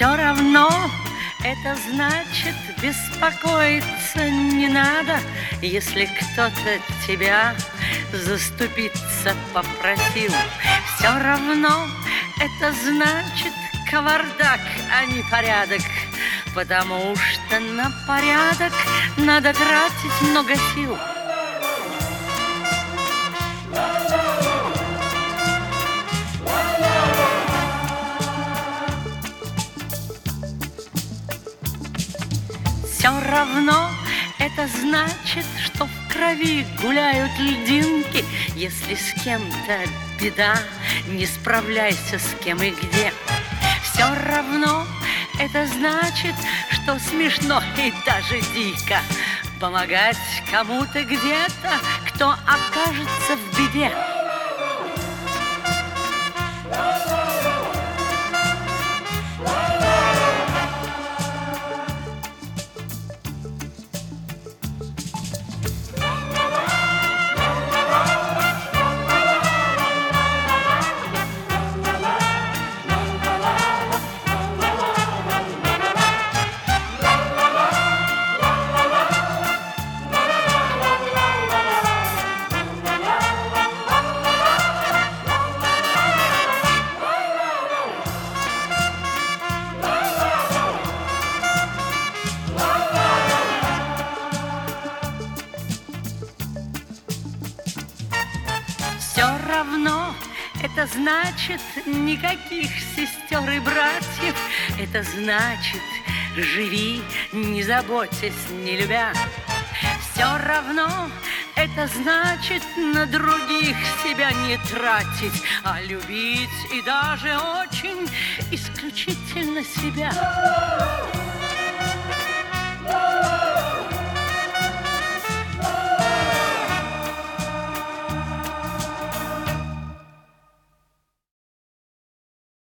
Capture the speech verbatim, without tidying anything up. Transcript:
Все равно это значит, беспокоиться не надо, если кто-то тебя заступиться попросил. Все равно это значит кавардак, а не порядок, потому что на порядок надо тратить много сил. Все равно это значит, что в крови гуляют льдинки. Если с кем-то беда, не справляйся с кем и где. Все равно это значит, что смешно и даже дико помогать кому-то где-то, кто окажется в беде. Все равно это значит никаких сестер и братьев. Это значит, живи, не заботясь, не любя. Все равно это значит на других себя не тратить, а любить и даже очень исключительно себя.